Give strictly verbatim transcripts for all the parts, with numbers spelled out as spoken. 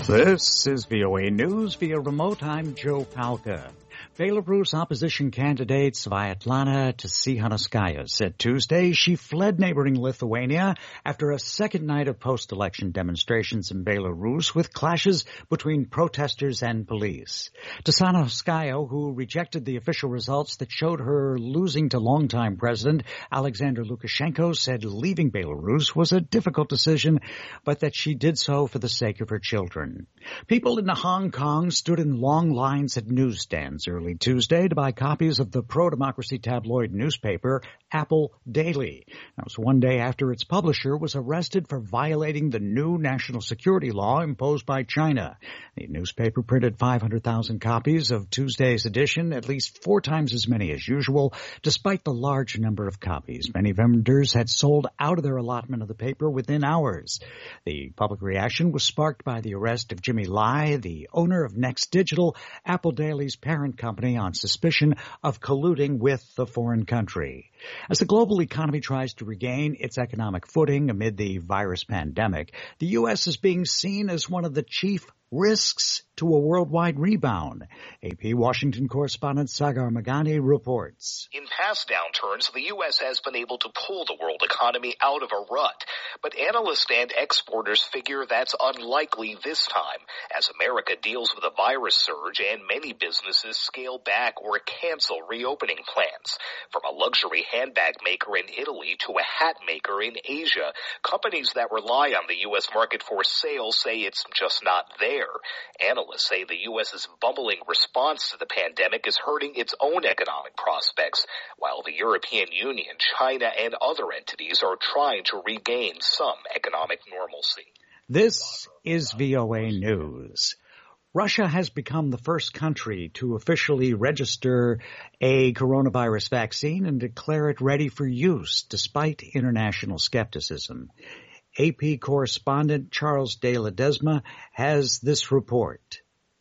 This is V O A News via remote. I'm Joe Palca. Belarus opposition candidate Sviatlana Tsikhanouskaya said Tuesday she fled neighboring Lithuania after a second night of post-election demonstrations in Belarus with clashes between protesters and police. Tsikhanouskaya, who rejected the official results that showed her losing to longtime President Alexander Lukashenko, said leaving Belarus was a difficult decision, but that she did so for the sake of her children. People in Hong Kong stood in long lines at newsstands early Tuesday to buy copies of the pro-democracy tabloid newspaper Apple Daily. That was one day after its publisher was arrested for violating the new national security law imposed by China. The newspaper printed five hundred thousand copies of Tuesday's edition, at least four times as many as usual, despite the large number of copies. Many vendors had sold out of their allotment of the paper within hours. The public reaction was sparked by the arrest of Jimmy Lai, the owner of Next Digital, Apple Daily's parent company, on suspicion of colluding with the foreign country. As the global economy tries to regain its economic footing amid the virus pandemic, the U S is being seen as one of the chief risks to a worldwide rebound. A P Washington correspondent Sagar Magani reports. In past downturns, the U S has been able to pull the world economy out of a rut, but analysts and exporters figure that's unlikely this time, as America deals with a virus surge and many businesses scale back or cancel reopening plans. From a luxury handbag maker in Italy to a hat maker in Asia, companies that rely on the U S market for sales say it's just not there. Analysts say the U S's bumbling response to the pandemic is hurting its own economic prospects, while the European Union, China, and other entities are trying to regain some economic normalcy. This is V O A News. Russia has become the first country to officially register a coronavirus vaccine and declare it ready for use, despite international skepticism. A P correspondent Charles de Ledesma has this report.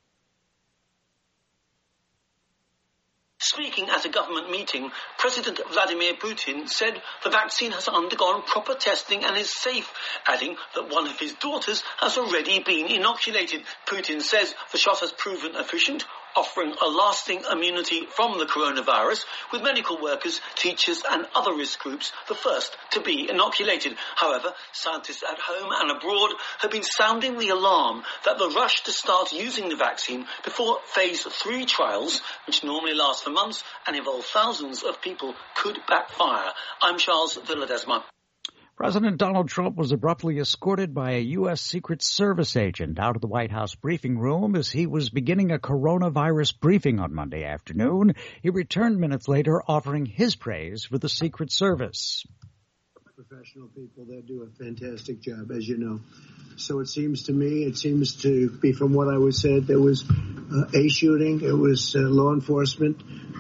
Speaking at a government meeting, President Vladimir Putin said the vaccine has undergone proper testing and is safe, adding that one of his daughters has already been inoculated. Putin says the shot has proven efficient, offering a lasting immunity from the coronavirus, with medical workers, teachers and other risk groups the first to be inoculated. However, scientists at home and abroad have been sounding the alarm that the rush to start using the vaccine before phase three trials, which normally last for months and involve thousands of people, could backfire. I'm Charles de Ledesma. President Donald Trump was abruptly escorted by a U S. Secret Service agent out of the White House briefing room as he was beginning a coronavirus briefing on Monday afternoon. He returned minutes later, offering his praise for the Secret Service. Professional people that do a fantastic job, as you know. So it seems to me, it seems to be from what I was said, there was uh, a shooting, it was uh, law enforcement.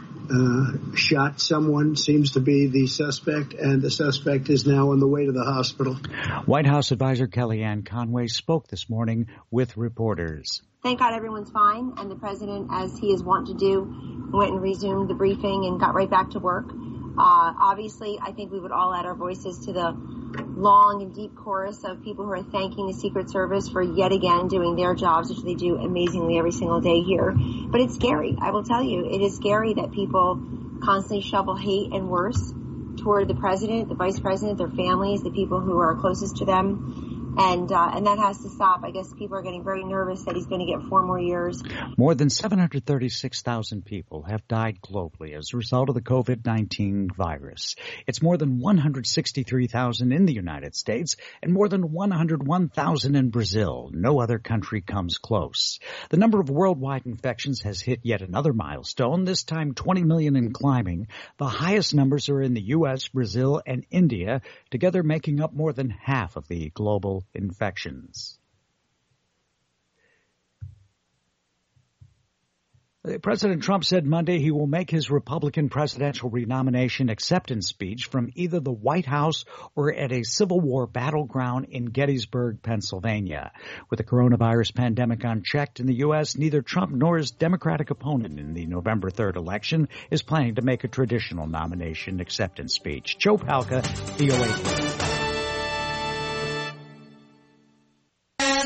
Uh, shot someone, seems to be the suspect, and the suspect is now on the way to the hospital. White House advisor Kellyanne Conway spoke this morning with reporters. Thank God everyone's fine, and the president, as he is wont to do, went and resumed the briefing and got right back to work. Uh, obviously, I think we would all add our voices to the long and deep chorus of people who are thanking the Secret Service for yet again doing their jobs, which they do amazingly every single day here. But it's scary. I will tell you, it is scary that people constantly shovel hate and worse toward the president, the vice president, their families, the people who are closest to them. And uh, and that has to stop. I guess people are getting very nervous that he's going to get four more years. More than seven hundred thirty-six thousand people have died globally as a result of the COVID nineteen virus. It's more than one hundred sixty-three thousand in the United States and more than one hundred one thousand in Brazil. No other country comes close. The number of worldwide infections has hit yet another milestone, this time twenty million and climbing. The highest numbers are in the U S, Brazil, and India, together making up more than half of the global infections. President Trump said Monday he will make his Republican presidential renomination acceptance speech from either the White House or at a Civil War battleground in Gettysburg, Pennsylvania. With the coronavirus pandemic unchecked in the U S, neither Trump nor his Democratic opponent in the November third election is planning to make a traditional nomination acceptance speech. Joe Palca, V O A.